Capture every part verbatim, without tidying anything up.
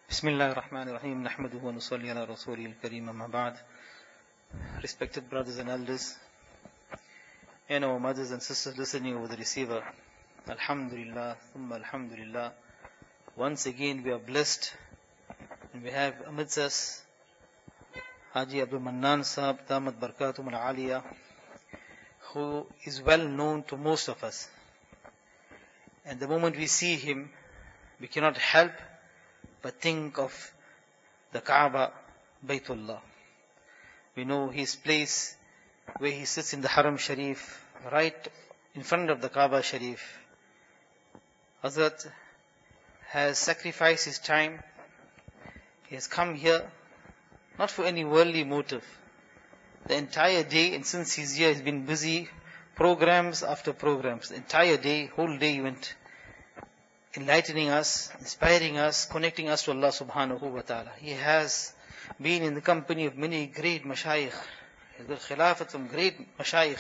Bismillah ar-Rahman ar-Rahim. Nahmaduhu wa nusalli ala Rasulih al-Kareem, amma ba'd. Respected brothers and elders, and our mothers and sisters listening over the receiver, Alhamdulillah, thumma Alhamdulillah. Once again we are blessed, and we have amidst us Haji Abdul Mannan Sahab, Damat Barakatum al-Aliyah, who is well known to most of us. And the moment we see him, we cannot help but think of the Kaaba, Baytullah. We know his place where he sits in the Haram Sharif, right in front of the Kaaba Sharif. Hazrat has sacrificed his time. He has come here not for any worldly motive. The entire day, and since he's here, he's been busy, programs after programs. The entire day, whole day he went enlightening us, inspiring us, connecting us to Allah subhanahu wa ta'ala. He has been in the company of many great mashayikh. He's got khilafat from great mashayikh.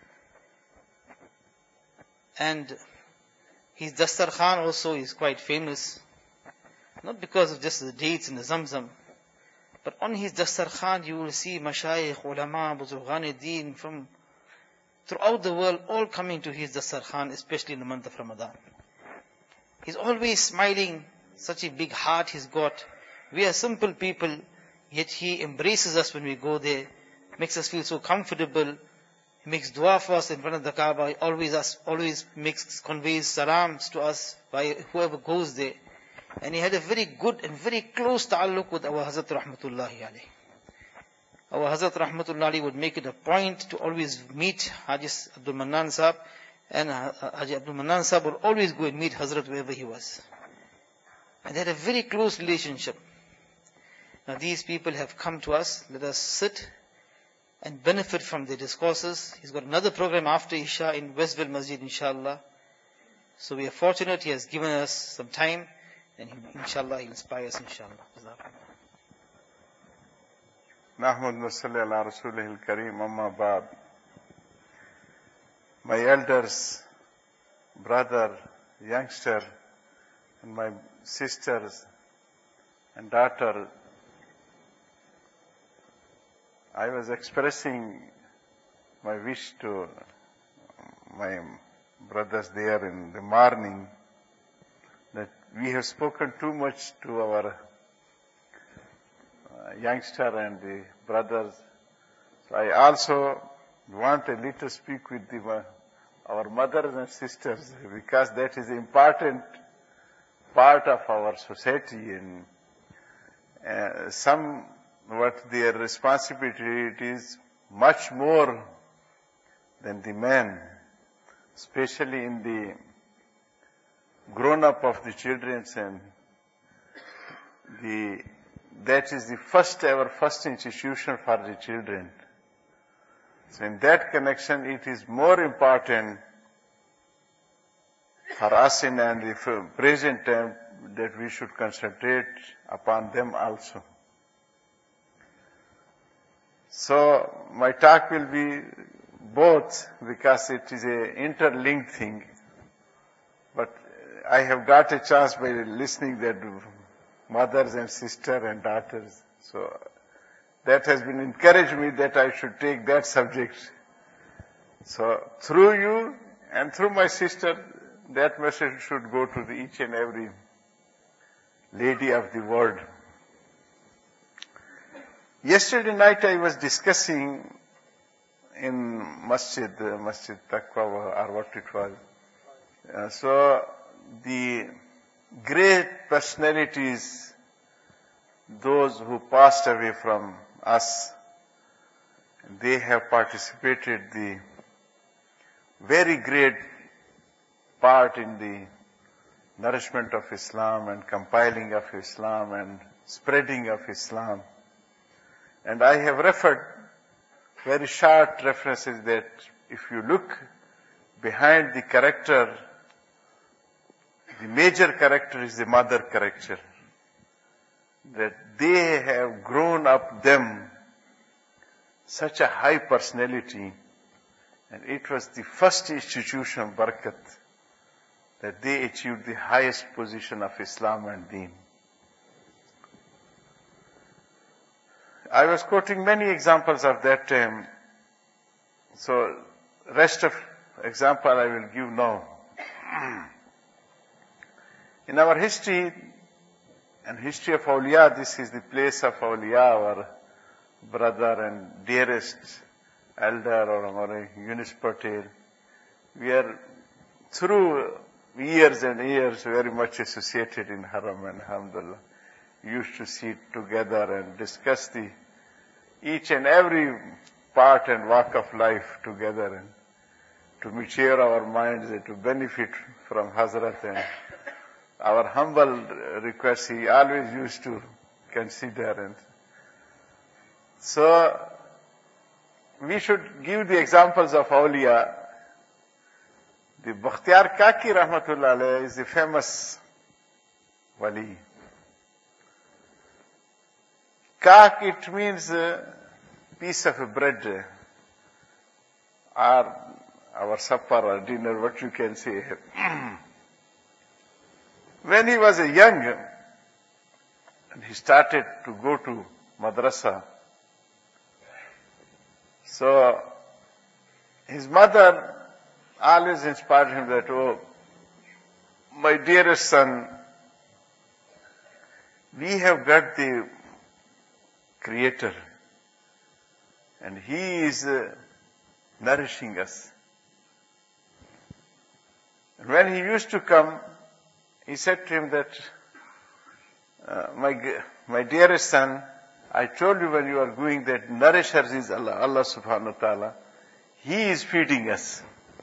And his Dastar Khan also is quite famous. Not because of just the dates and the zamzam, but on his Dastar Khan you will see mashayikh, ulama, buzurghan deen from throughout the world all coming to his Dastar Khan, especially in the month of Ramadan. He's always smiling, such a big heart he's got. We are simple people, yet he embraces us when we go there, makes us feel so comfortable. He makes dua for us in front of the Kaaba. He always us, always makes, conveys salams to us by whoever goes there. And he had a very good and very close ta'alluq with our Hazrat Rahmatullahi alayhi. Our Hazrat Rahmatullahi alayhi would make it a point to always meet Haji Abdul Mannan Sahab, and Haji Abdul Mannan Sahab would always go and meet Hazrat wherever he was. And they had a very close relationship. Now these people have come to us. Let us sit and benefit from their discourses. He's got another program after Isha in Westville Masjid, inshallah. So we are fortunate he has given us some time, and he, inshallah he'll inspire us, inshallah. Nahmad Nusalli ala Rasulih al-Kareem, amma ba'd. My elders, brother, youngster, and my sisters and daughter, I was expressing my wish to my brothers there in the morning that we have spoken too much to our uh, youngster and the brothers. So I also want a little speak with the, uh, our mothers and sisters, because that is an important part of our society, and uh, some what their responsibility it is much more than the men, especially in the grown up of the children, and the that is the first ever first institution for the children. So in that connection, it is more important for us in the present time that we should concentrate upon them also. So my talk will be both, because it is an interlinked thing. But I have got a chance by listening that mothers and sisters and daughters. So that has been encouraged me that I should take that subject. So through you and through my sister, that message should go to the each and every lady of the world. Yesterday night I was discussing in Masjid, uh, Masjid Taqwa or what it was. Uh, so the great personalities, those who passed away from us, they have participated the very great part in the nourishment of Islam and compiling of Islam and spreading of Islam. And I have referred very short references that if you look behind the character, the major character is the mother character. That they have grown up them such a high personality, and it was the first institution, Barakat, that they achieved the highest position of Islam and Deen. I was quoting many examples of that time. So, rest of example I will give now. In our history and history of awliya, this is the place of awliya, our brother and dearest elder or our Yunus Patel. We are through years and years very much associated in Haram, and alhamdulillah. We used to sit together and discuss the each and every part and walk of life together, and to mature our minds and to benefit from Hazrat. And our humble request he always used to consider. And so, we should give the examples of awliya. The Bakhtiyar Kaki Rahmatullah Alayh is the famous wali. Kak, it means a piece of a bread, or our supper or dinner, what you can say. When he was a young, and he started to go to madrasa, so his mother always inspired him that, oh, my dearest son, we have got the Creator, and He is uh, nourishing us. And when he used to come, he said to him that, uh, my, my dearest son, I told you when you are going that nourisher is Allah, Allah subhanahu wa ta'ala. He is feeding us.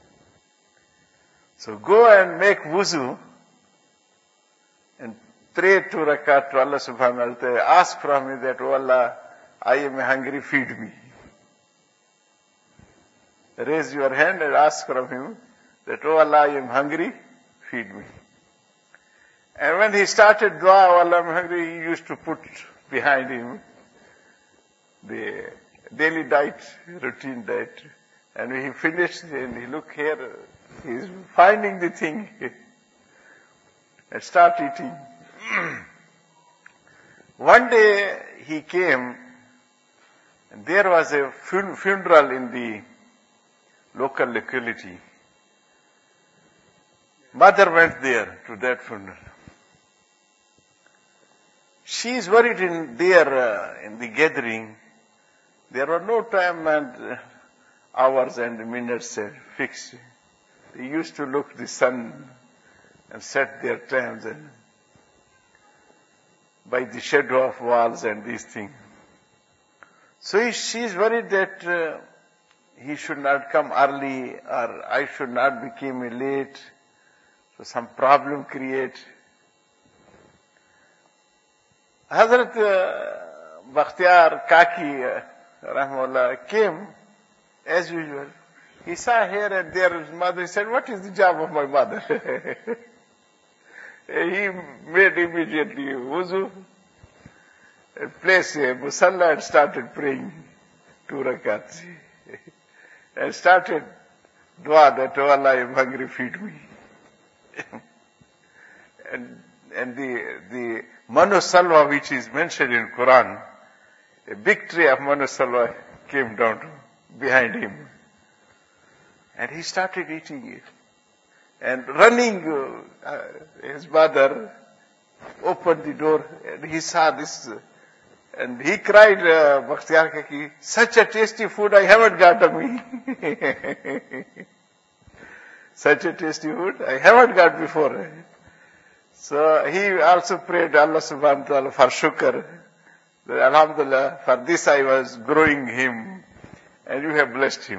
So go and make wuzu and pray two rakat to Allah subhanahu wa ta'ala. Ask from me that, oh Allah, I am hungry, feed me. Raise your hand and ask from him that, oh Allah, I am hungry, feed me. And when he started dua, oh Allah, I am hungry, he used to put behind him the daily diet, routine diet. And when he finished, and he looked here, he is finding the thing and start eating. One day he came, and there was a fun- funeral in the local locality. Mother went there to that funeral. She is worried in there uh, in the gathering. There were no time and uh, hours and minutes uh, fixed. They used to look the sun and set their times and by the shadow of walls and these things. So she is worried that uh, he should not come early or I should not become late. So some problem create. Hazrat uh, Bakhtiyar Kaki uh, Rahmullah came as usual. He saw here and there his mother. He said, what is the job of my mother? He made immediately wuzu, placed a musalla and started praying two rakats. And started dua that, oh Allah, I am hungry, feed me. and and the the Manu Salwa which is mentioned in Quran, a big tree of Manu Salwa came down to, behind him. And he started eating it. And running, uh, his mother opened the door and he saw this. Uh, and he cried, uh, Bakhtiyar Kaki, such a tasty food I haven't got of me. Such a tasty food I haven't got before. So he also prayed Allah subhanahu wa ta'ala for shukr. That alhamdulillah, for this I was growing him and you have blessed him.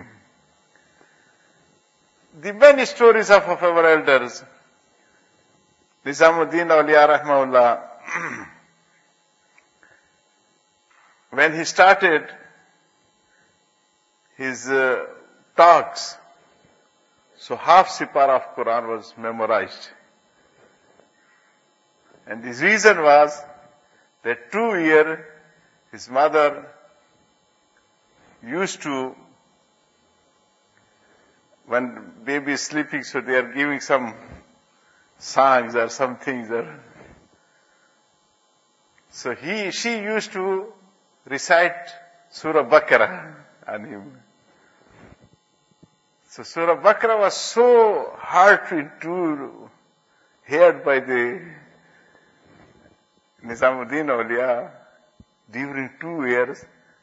The many stories of, of our elders, Nizamuddin Awliya Rahmahullah, when he started his uh, talks, so half Sipara of Quran was memorized. And the reason was that two years his mother used to, when baby is sleeping, so they are giving some songs or some things. Or, so he, she used to recite Surah Baqarah on him. So Surah Baqarah was so hard to heard by the Nizamuddin Awliya during two years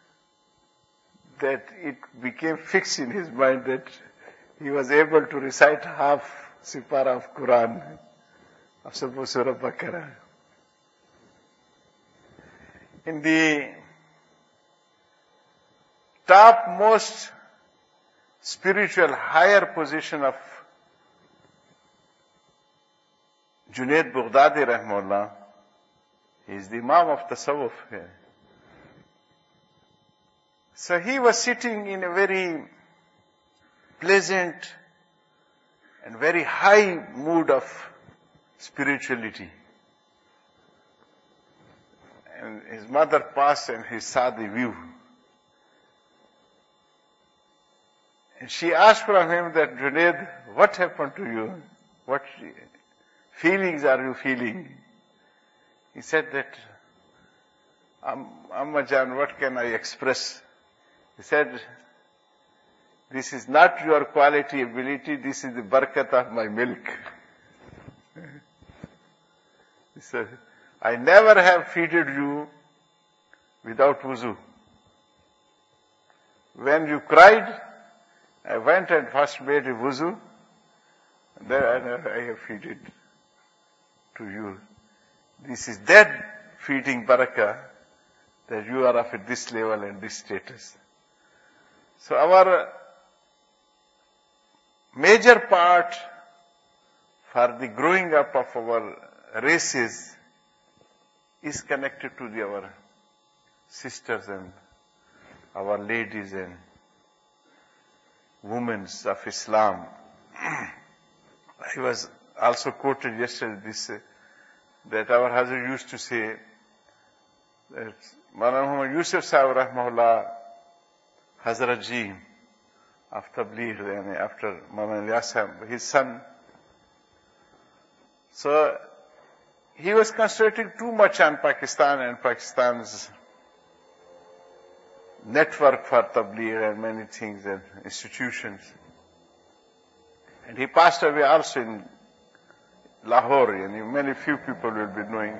that it became fixed in his mind that he was able to recite half Sipara of Quran, of suppose Surah Baqarah. In the topmost spiritual higher position of Junaid Baghdadi Rahimahullah, he is the Imam of Tasawwuf here. So he was sitting in a very pleasant and very high mood of spirituality. And his mother passed and he saw the view. And she asked from him that, Junaid, what happened to you? What feelings are you feeling? He said that, Amma Jan, what can I express? He said, this is not your quality ability, this is the barakat of my milk. He said, I never have feeded you without wuzu. When you cried, I went and first made a wuzu, and then I have feeded to you. This is that feeding barakah that you are of this level and this status. So our major part for the growing up of our races is connected to the, our sisters and our ladies and women of Islam. I was also quoted yesterday this, uh, that our Hazrat used to say that Maulana Muhammad Yusuf Sahib Rahmahullah, Hazrat Ji of Tabligh, yani after Maulana Ilyas Sahib, his son. So he was concentrating too much on Pakistan and Pakistan's network for Tabligh and many things and institutions. And he passed away also in Lahore, and many few people will be knowing.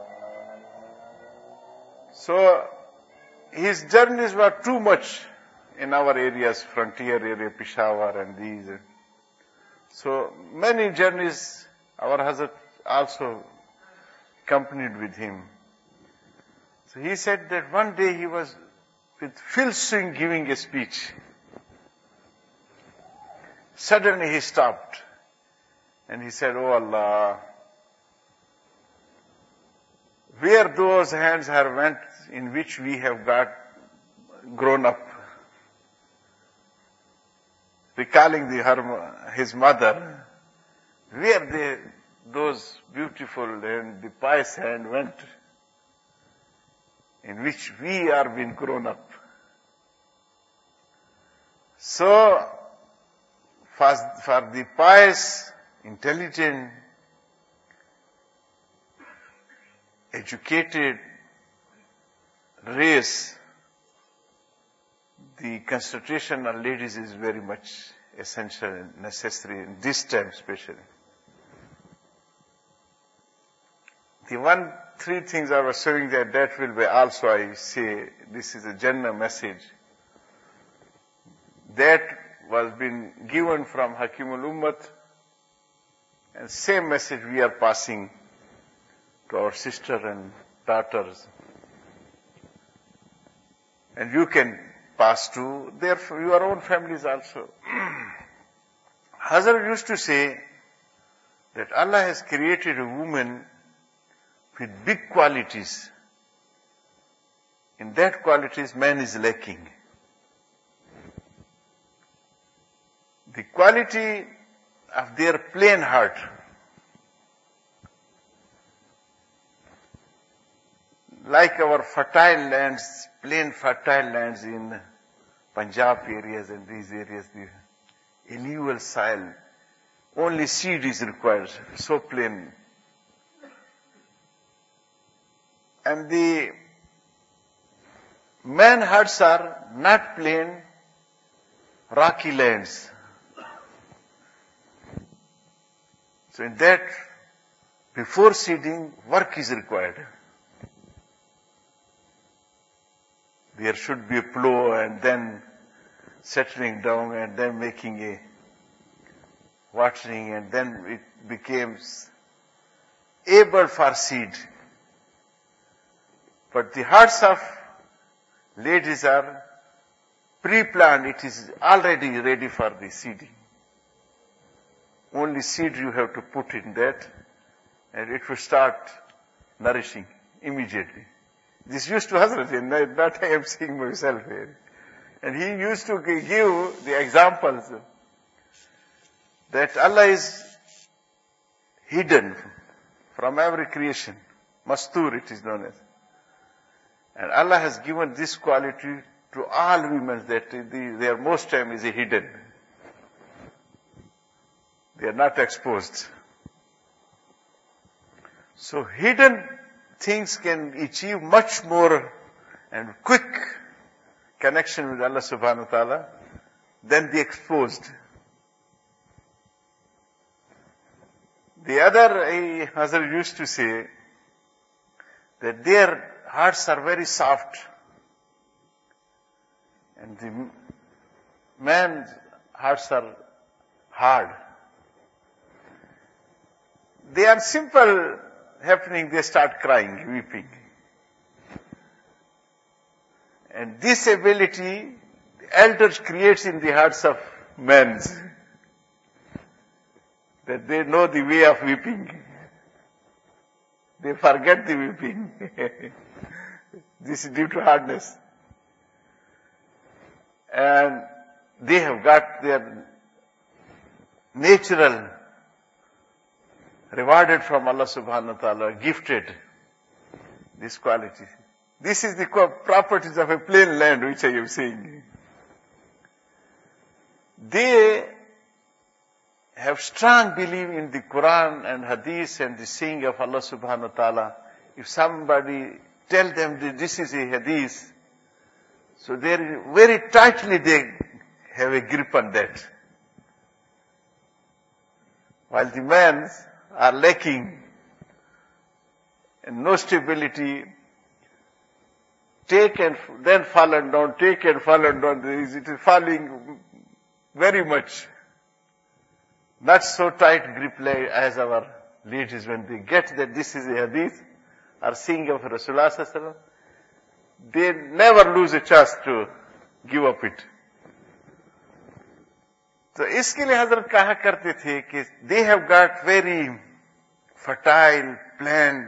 So his journeys were too much in our areas, frontier area, Peshawar and these. So many journeys our Hazrat also accompanied with him. So he said that one day he was with full swing giving a speech. Suddenly he stopped and he said, Oh Allah, where those hands have went in which we have got grown up, recalling the, her, his mother, where they, those beautiful and the pious hand went in which we are being grown up. So, for, for the pious, intelligent, educated race, the concentration on ladies is very much essential and necessary in this time especially. The one, three things I was showing there, that will be also, I say, this is a general message. That was been given from Hakimul Ummat, and same message we are passing to our sister and daughters. And you can pass to their, your own families also. Hazrat used to say that Allah has created a woman with big qualities. In that qualities, man is lacking. The quality of their plain heart. Like our fertile lands, plain fertile lands in Punjab areas and these areas, the alluvial soil, only seed is required, so plain. And the man hearts are not plain rocky lands. So in that, before seeding, work is required. There should be a plow and then settling down and then making a watering, and then it becomes able for seed. But the hearts of ladies are pre-planned. It is already ready for the seeding. Only seed you have to put in that, and it will start nourishing immediately. This used to Hazrat, and not I am seeing myself here. And he used to give the examples that Allah is hidden from every creation. Mastur it is known as. And Allah has given this quality to all women, that the, their most time is hidden. They are not exposed. So hidden things can achieve much more and quick connection with Allah subhanahu wa ta'ala than the exposed. The other, a Hazrat used to say that their hearts are very soft, and the man's hearts are hard. They are simple happening, they start crying, weeping. And this ability, the elders creates in the hearts of men, that they know the way of weeping. They forget the weeping. This is due to hardness. And they have got their natural rewarded from Allah subhanahu wa ta'ala, gifted this quality. This is the properties of a plain land which I am saying. They have strong belief in the Quran and Hadith and the saying of Allah subhanahu wa ta'ala. If somebody tell them that this is a Hadith, so they very tightly they have a grip on that. While the men are lacking and no stability, take and then fallen down, take and fallen down, it is falling very much. Not so tight grip as our ladies when they get that this is a hadith or seeing of Rasulullah sallallahu alaihi wasallam, they never lose a chance to give up it. तो इसके लिए हजरत कहा करते थे कि they have got very fertile, planned,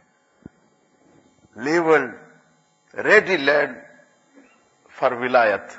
level, ready land for wilayat.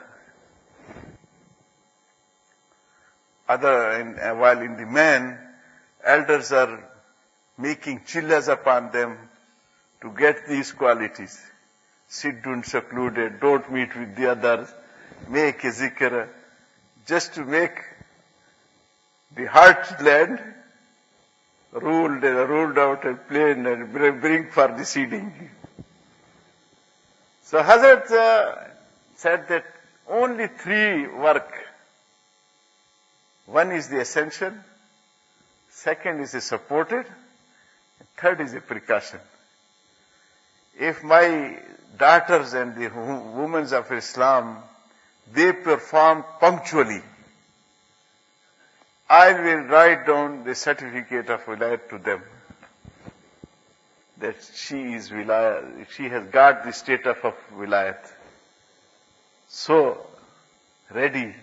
Other, in, uh, while in the man, elders are making chillas upon them to get these qualities. Siddun secluded, don't meet with the others, make a zikr, just to make the heartland ruled and ruled out and plain and bring for the seeding. So Hazrat uh, said that only three work. One is the essential, second is a supported, and third is a precaution. If my daughters and the women of Islam, they perform punctually, I will write down the certificate of wilayat to them. That she is wilayat, she has got the status of wilayat. So, ready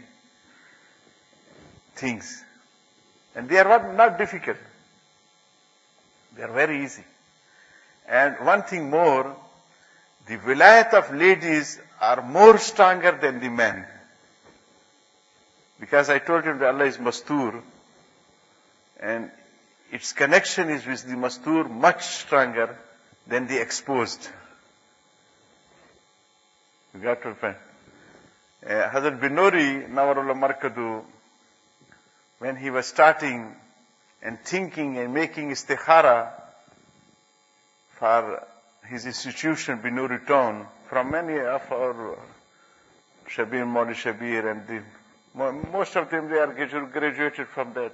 things. And they are not difficult. They are very easy. And one thing more, the wilayat of ladies are more stronger than the men. Because I told you that Allah is mastur, and its connection is with the mastur much stronger than the exposed. You got to find. Uh, Hazrat Binori, Nawarullah Markadu, when he was starting and thinking and making istikhara for his institution, Binuri Town, from many of our Shabir, Mauli Shabir, and the, most of them, they are graduated from that.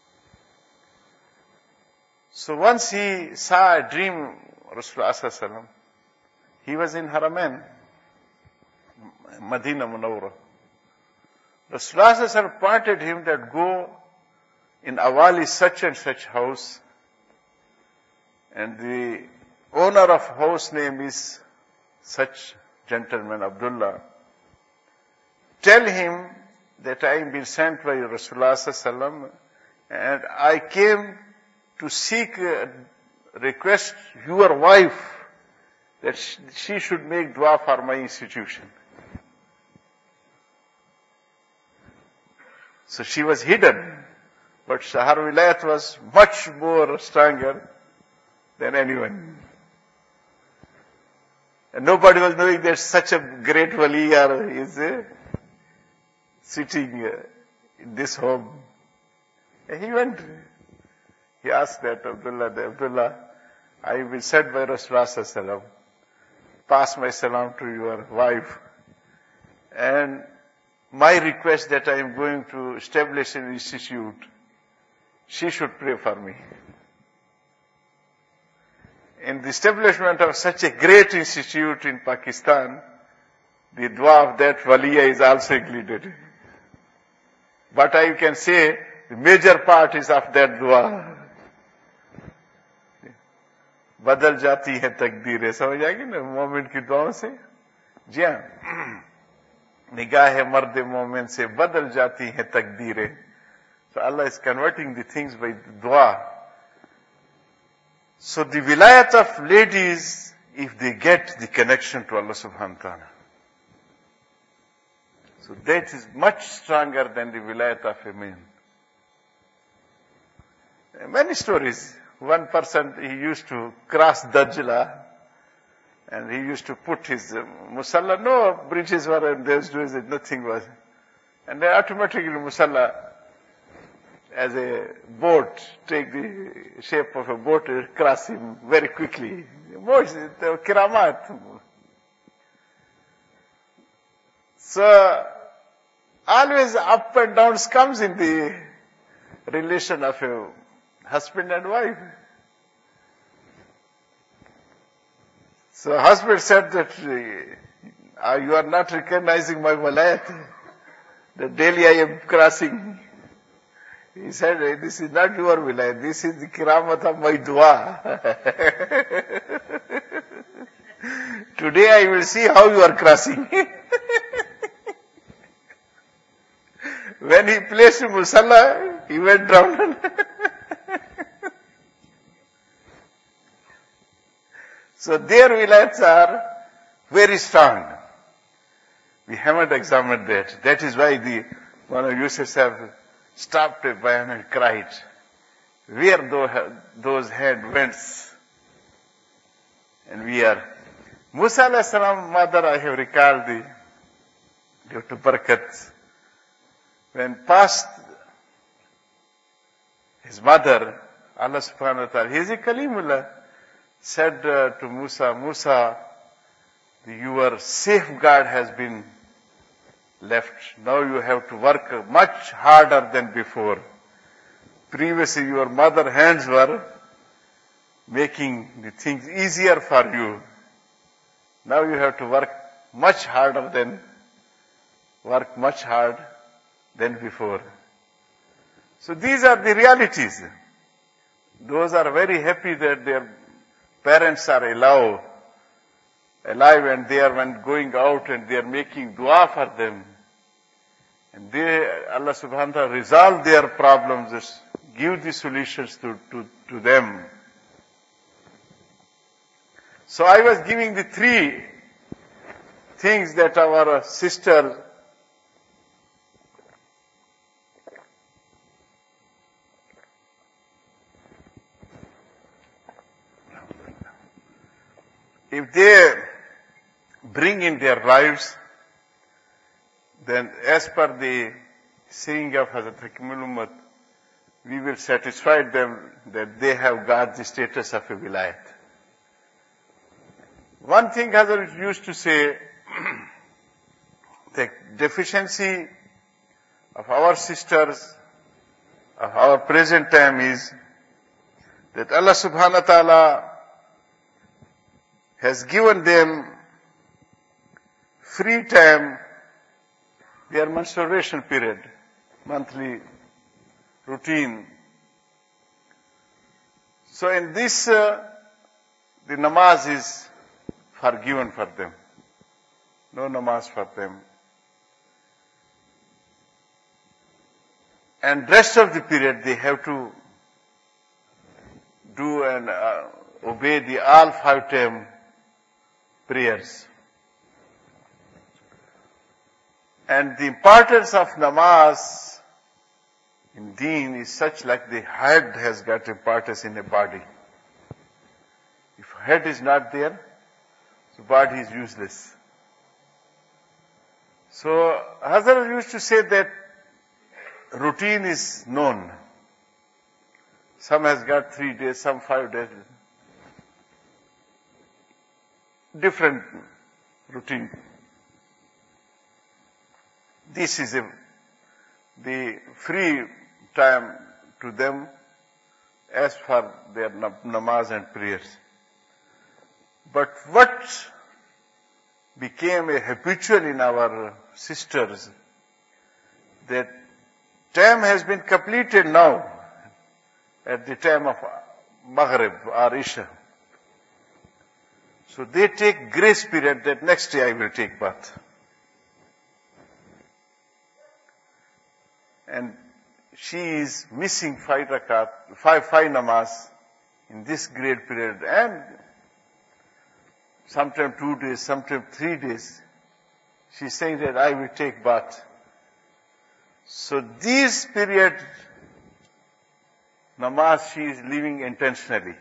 So once he saw a dream, Rasulullah sallallahu alaihi wasallam, he was in Haramain, Madinah Munawwara. Rasulullah sallallahu alaihi wasallam pointed him that go in Awali such and such house, and the owner of house name is such gentleman, Abdullah. Tell him that I am been sent by Rasulullah sallallahu alaihi wasallam, and I came to seek, uh, request your wife that she should make dua for my institution. So she was hidden, but her wilayat was much more stronger than anyone. And nobody was knowing that such a great wali is uh, sitting uh, in this home. And he went. He asked that Abdullah, Abdullah, I will be sent by Rasulullah sallallahu alaihi wasallam. Pass my salam to your wife. And my request that I am going to establish an institute, she should pray for me. In the establishment of such a great institute in Pakistan, the dua of that waliya is also included. But I can say the major part is of that dua. बदल जाती है तकदीरें, समझ आएगी ना मोमिन की दुआओं से? जी हाँ, निगाह मर्द मोमिन से बदल जाती है तकदीरें. So Allah is converting the things by dua. So the wilayat of ladies, if they get the connection to Allah subhanahu wa ta'ala, so that is much stronger than the wilayat of a man. Many stories. One person, he used to cross Dajla, and he used to put his uh, musalla, no bridges were in those days, nothing was. And then automatically musalla, as a boat, take the shape of a boat, cross him very quickly. Most, the kiramat. So, always up and downs comes in the relation of a husband and wife. So husband said that uh, you are not recognizing my walayat, that daily I am crossing. He said, this is not your wilayat, this is the kiramat of my dua. Today I will see how you are crossing. When he placed musalla, he went down. So their wilayats are very strong. We haven't examined that. That is why the one of Yusuf have stopped a bayan and cried. Where those hand went? And we are. Musa alayhi salam mother, I have recalled the due to Barakat. When past his mother, Allah subhanahu wa ta'ala, he is a Kalimullah, said uh, to Musa, Musa, your safeguard has been left. Now you have to work much harder than before. Previously your mother hands were making the things easier for you. Now you have to work much harder than, work much hard than before. So these are the realities. Those are very happy that their parents are alive, alive and they are when going out and they are making dua for them. And they, Allah subhanahu wa ta'ala resolve their problems, give the solutions to, to, to them. So I was giving the three things that our sister if they bring in their lives, then as per the saying of Hazrat Hakimul Ummat, we will satisfy them that they have got the status of a wilayat. One thing Hazrat used to say, the deficiency of our sisters, of our present time is that Allah subhanahu wa ta'ala has given them free time, their menstruation period, monthly routine. So in this, uh, the namaz is forgiven for them. No namaz for them. And rest of the period they have to do and uh, obey the all five time prayers. And the importance of namaz in deen is such like the head has got importance in the body. If head is not there, the body is useless. So Hazrat used to say that routine is known. Some has got three days, some five days. Different routine. This is a, the free time to them as for their namaz and prayers. But what became a habitual in our sisters, that time has been completed now at the time of Maghrib or Isha. So they take grace period that next day I will take bath. And she is missing five rakat, five, five namaz in this great period, and sometimes two days, sometimes three days. She is saying that I will take bath. So this period, namaz, she is leaving intentionally.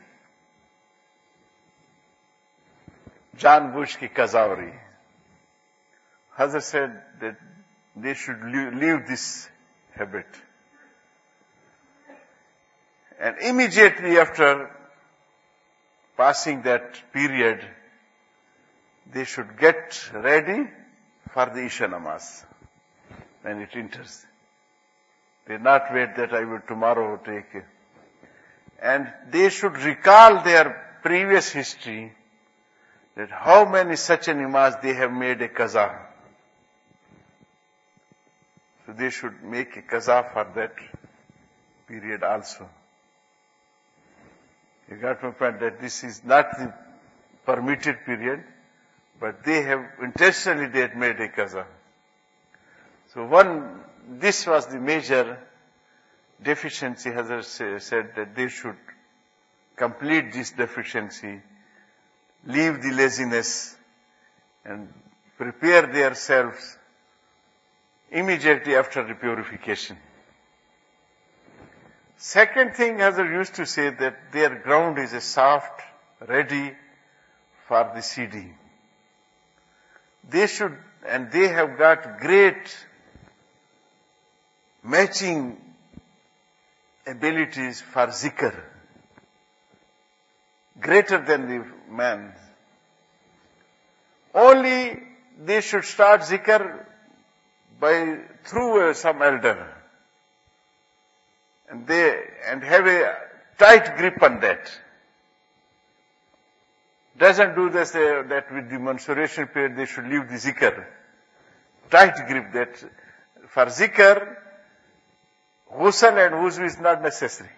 Jan Bush ki Kazauri. Hazrat said that they should leave this habit. And immediately after passing that period, they should get ready for the Isha namaz when it enters. They not wait that I will tomorrow take it. And they should recall their previous history, that how many such a namaz they have made a qaza. So they should make a qaza for that period also. You got my point that this is not the permitted period, but they have intentionally they had made a qaza. So one, this was the major deficiency. Hazrat said that they should complete this deficiency, leave the laziness, and prepare themselves immediately after the purification. Second thing, Hazrat used to say that their ground is a soft, ready for the seeding. They should, and they have got great matching abilities for zikr, greater than the man. Only they should start zikr by through uh, some elder, and they and have a tight grip on that. Doesn't do this uh, that with the menstruation period they should leave the zikr. Tight grip that for zikr, ghusl and wuzu is not necessary.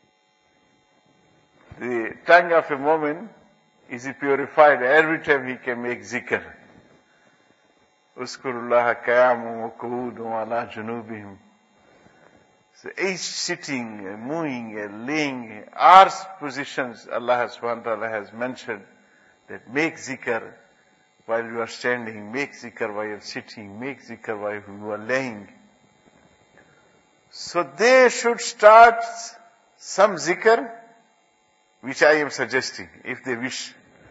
The tongue of a woman is purified every time he can make zikr. Uskurullaha qayamun wa qu'udun wa ala junubihim. So each sitting, moving, laying, our positions Allah subhanahu wa ta'ala has mentioned that make zikr while you are standing, make zikr while you are sitting, make zikr while you are laying. So they should start some zikr, which I am suggesting, if they wish.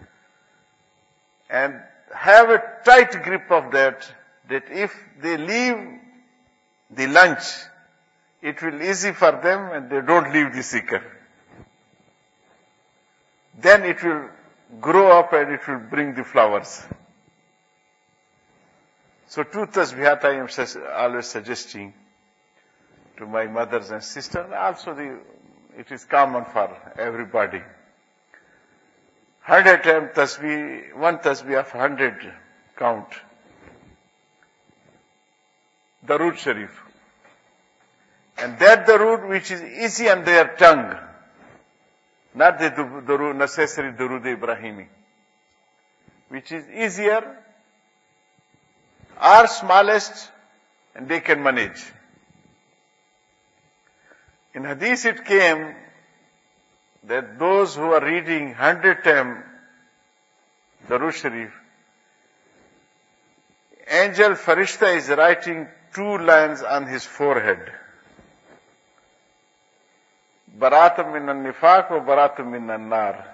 And have a tight grip of that, that if they leave the lunch, it will be easy for them and they don't leave the zikr. Then it will grow up and it will bring the flowers. So two tasbihat I am sus- always suggesting to my mothers and sisters. Also the, it is common for everybody. Hundred times tasbih, one tasbih of hundred count. Darood Sharif. And that Darood which is easy on their tongue. Not the Darood, necessary Darood Ibrahimi. Which is easier or smallest and they can manage. In Hadith it came that those who are reading hundred times Darood Sharif, angel Farishta is writing two lines on his forehead. Baratum min al-nifaq wa baratum min al-nar.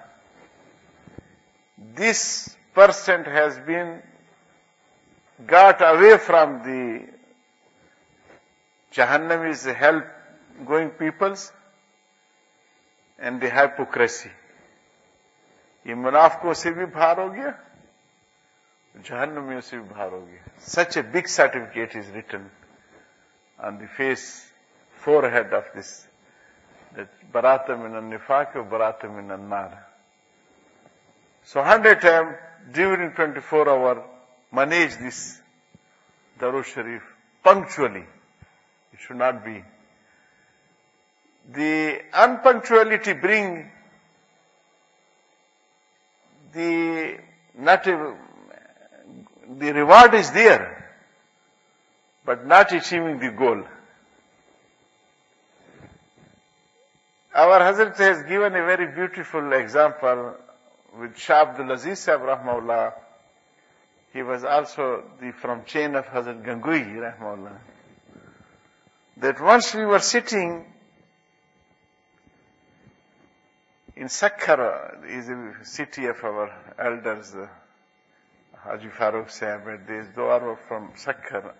This person has been got away from the Jahannam's hell going peoples and the hypocrisy. ये मुनाफिकों से भी बाहर हो गया, जहन्नमियों से भी बाहर हो गया. Such a big certificate is written on the face, forehead of this, that barata min al-nifaq wa barata min al-nar. So hundred times during twenty-four hours, manage this Darood Sharif punctually. It should not be. The unpunctuality bring the not a, the reward is there, but not achieving the goal. Our Hazrat has given a very beautiful example with Shah Abdul Aziz Sahib Rahmahullah. He was also the from chain of Hazrat Gangui Rahmahullah. That once we were sitting in Sakkar, is a city of our elders, uh, Haji Farooq Sahib, and there is Dwar from Sakkar.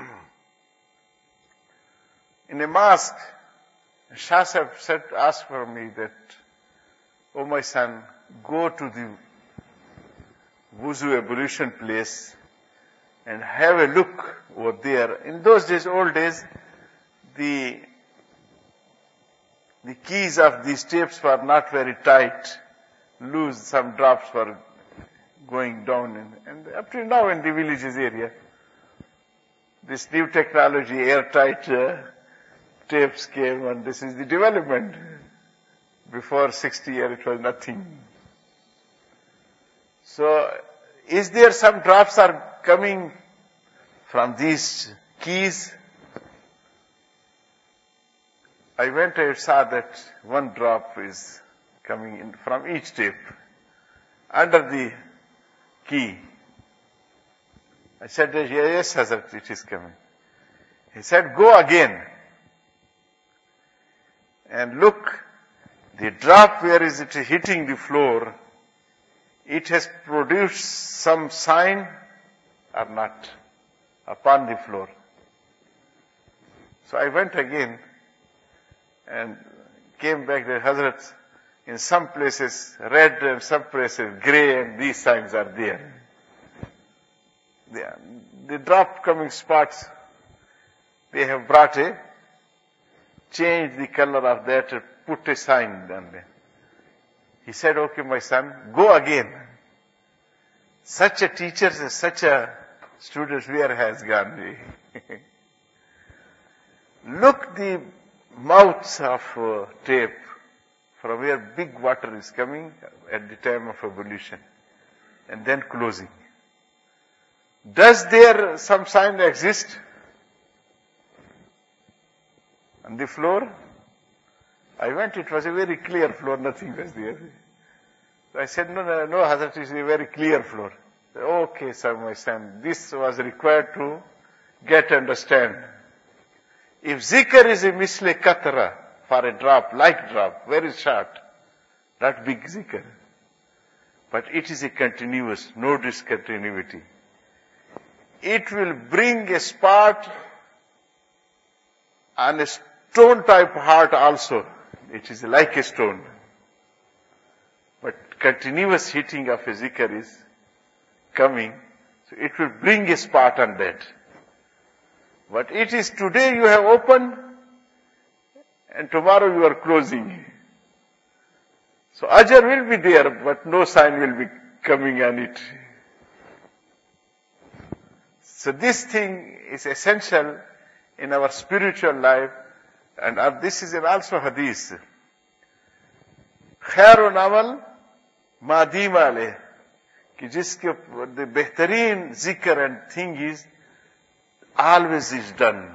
In a mosque, Shah Sahib said, asked for me that, oh my son, go to the wuzu ablution place and have a look over there. In those days, old days, the the keys of these tapes were not very tight, loose, some drops were going down. In, and up to now in the villages area, this new technology, airtight uh, tapes came, and this is the development. Before sixty years it was nothing. So, is there some drops are coming from these keys? I went and saw that one drop is coming in from each tape under the key. I said, yes, Hazrat, it is coming. He said, go again and look, the drop where is it hitting the floor, it has produced some sign or not upon the floor. So I went again and came back to Hazrat. In some places red and some places grey, and these signs are there. The, the drop coming spots, they have brought a, changed the color of that, put a sign down there. He said, okay my son, go again. Such a teacher, such a student, where has gone? Look the mouths of uh, tape from where big water is coming at the time of evolution and then closing. Does there some sign exist on the floor? I went, it was a very clear floor, nothing was there. So I said, no, no, no, Hazrat, it is a very clear floor. Said, okay, sir, my son, this was required to get understand. If zikr is a misle katra, for a drop, light drop, very short, not big zikr, but it is a continuous, no discontinuity. It will bring a spot on a stone type heart also. It is like a stone. But that continuous hitting of a zikr is coming, so it will bring a spot on that. But it is today you have opened, and tomorrow you are closing. So ajr will be there, but no sign will be coming on it. So this thing is essential in our spiritual life, and this is also hadith. Khairun amal madim aleh, कि जिसके the बेहतरीन zikr and thing is always is done.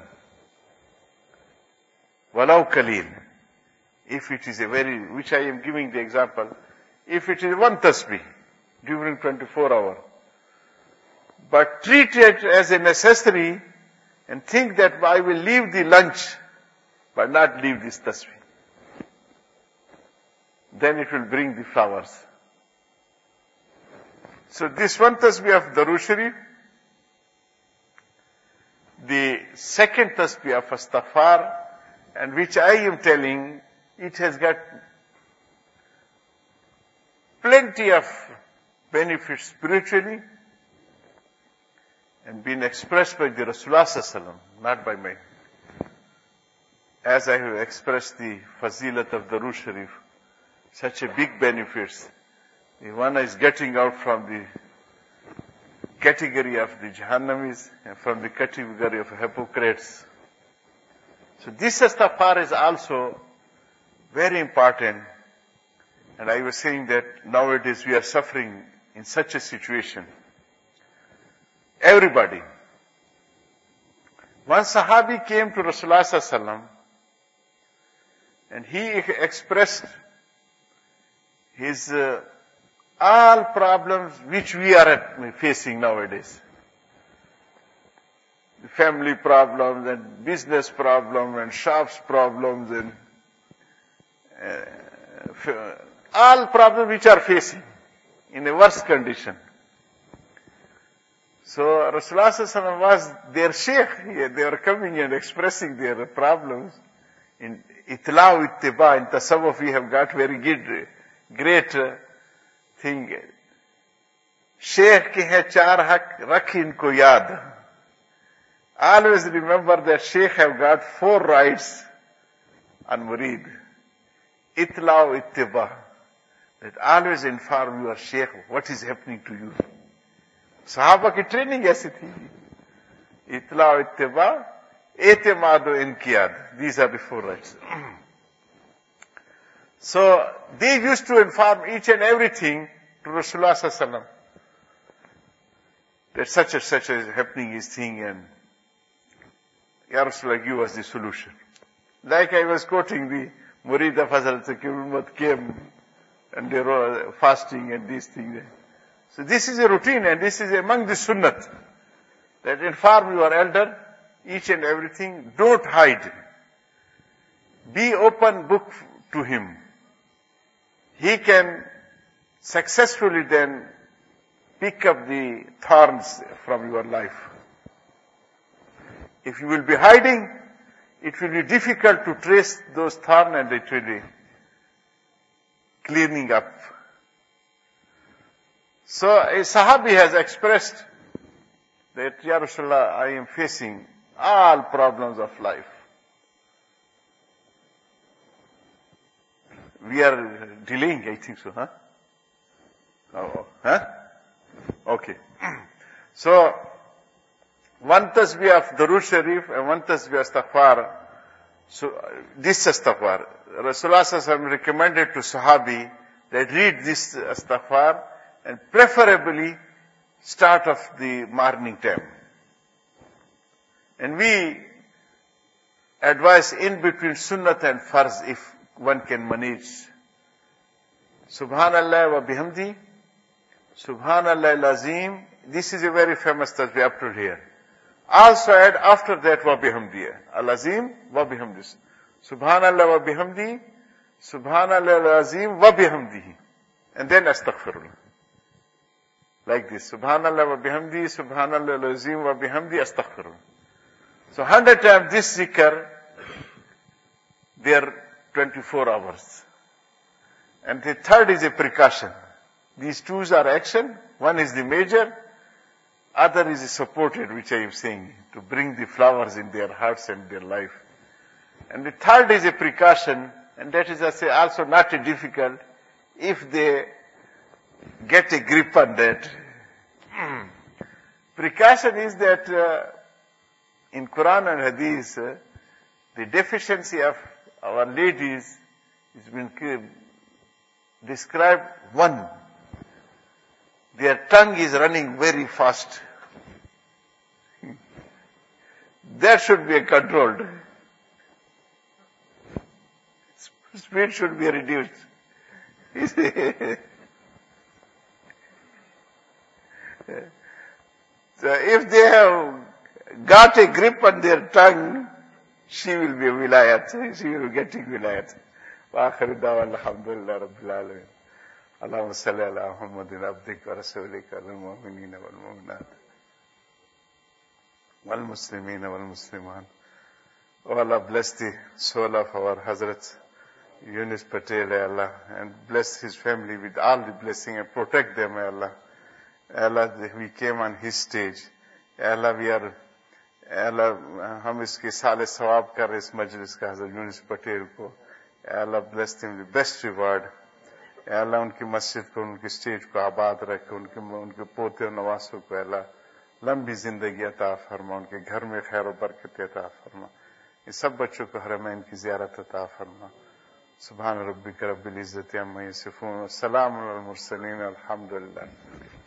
Walau kalil. If it is a very, which I am giving the example, if it is one tasbih during twenty-four hours, but treat it as a necessary and think that I will leave the lunch but not leave this tasbih, then it will bring the flowers. So this one tasbih of Darud Sharif, the second tasbih of Astaghfar, and which I am telling, it has got plenty of benefits spiritually and been expressed by the Rasulullah Sallallahu Alaihi Wasallam, not by me. As I have expressed the fazilat of Darud Sharif, such a big benefits. The one is getting out from the category of the Jahannamis and from the category of hypocrites. So this Astaghfar is also very important. And I was saying that nowadays we are suffering in such a situation. Everybody. One Sahabi came to Rasulullah Sallallahu Alaihi Wasallam and he expressed his uh, all problems which we are at, facing nowadays. The family problems and business problems and shops problems and uh, all problems which are facing in a worse condition. So Rasulullah Sallallahu Alaihi Wasallam was their sheikh. They were coming and expressing their problems. In Itla' Ittiba, in Tasawwuf, we have got very good, great uh, thing. Sheikh ki hai char haq, rakh inko yaad. Always remember that Sheikh have got four rights on Murid. Itla' Ittiba. That always inform your Sheikh what is happening to you. Sahaba ki training aisi thi. Itla' Ittiba, Etimadu Inqiyad. These are the four rights. So they used to inform each and everything to Rasulullah Sallallahu Alaihi Wasallam. That such and such is happening is thing, and Ya Rasulullah, give us the solution. Like I was quoting the Murid of Hazrat Zakir Ummat came and they were fasting and these things. So this is a routine and this is among the sunnat. That inform your elder, each and everything. Don't hide. Be open book to him. He can successfully then pick up the thorns from your life. If you will be hiding, it will be difficult to trace those thorns and it will be cleaning up. So a Sahabi has expressed that, Ya Rasulullah, I am facing all problems of life. We are delaying, I think so, huh? Oh, huh? Okay. So, one tasbih of Darud Sharif and one tasbih Astaghfar. So, this Astaghfar, Rasulullah Sallallahu Alaihi Wasallam recommended to Sahabi that read this Astaghfar and preferably start of the morning time. And we advise in between Sunnat and Farz if one can manage. Subhanallah wa bihamdi, Subhanallah al-Azim. This is a very famous tasbih up to here. Also add after that wa bihamdi. Al-Azim wa bihamdi. Subhanallah wa bihamdi, Subhanallah al-Azim wa bihamdihi. And then astaghfirullah. Like this. Subhanallah wa bihamdi, Subhanallah al-Azim wa bihamdi, astaghfirullah. So hundred times this zikr, there twenty-four hours. And the third is a precaution. These two are action. One is the major, other is supported, which I am saying, to bring the flowers in their hearts and their life. And the third is a precaution, and that is also not difficult if they get a grip on that. Precaution is that uh, in Quran and Hadith, uh, the deficiency of our ladies has been described one. Their tongue is running very fast. That should be controlled. Speed should be reduced. So if they have got a grip on their tongue, she will be wilayat. She will be getting wilayat. وآخر دعوانا الحمد لله رب العالمين. اللهم صل على محمد عبدك ورسولك المؤمنين والمؤمنات والمسلمين والمسلمات. Oh Allah, bless the soul of our Hazrat Yunus Patel, Allah, and bless his family with all the blessing and protect them, Allah. Allah, we came on his stage. Allah, we are, Allah, hum iski saale sawab kar is majlis ka Hazrat Yunus Patel ko. Allah, bless them with the best reward. Allah, unki masjid ko, unki stage ko abad rakhe, unki, unki pote और नवासों को Allah लंबी जिंदगी अता फरमा, उनके घर में खैर और बरकत अता फरमा, ये सब बच्चों को हरमैन की ज़ियारत अता फरमा. सुभान रब्बिक रब्बिल इज़्ज़ति अम्मा यसिफून, सलामुन अलल मुरसलीन, अल्हम्दुलिल्लाह.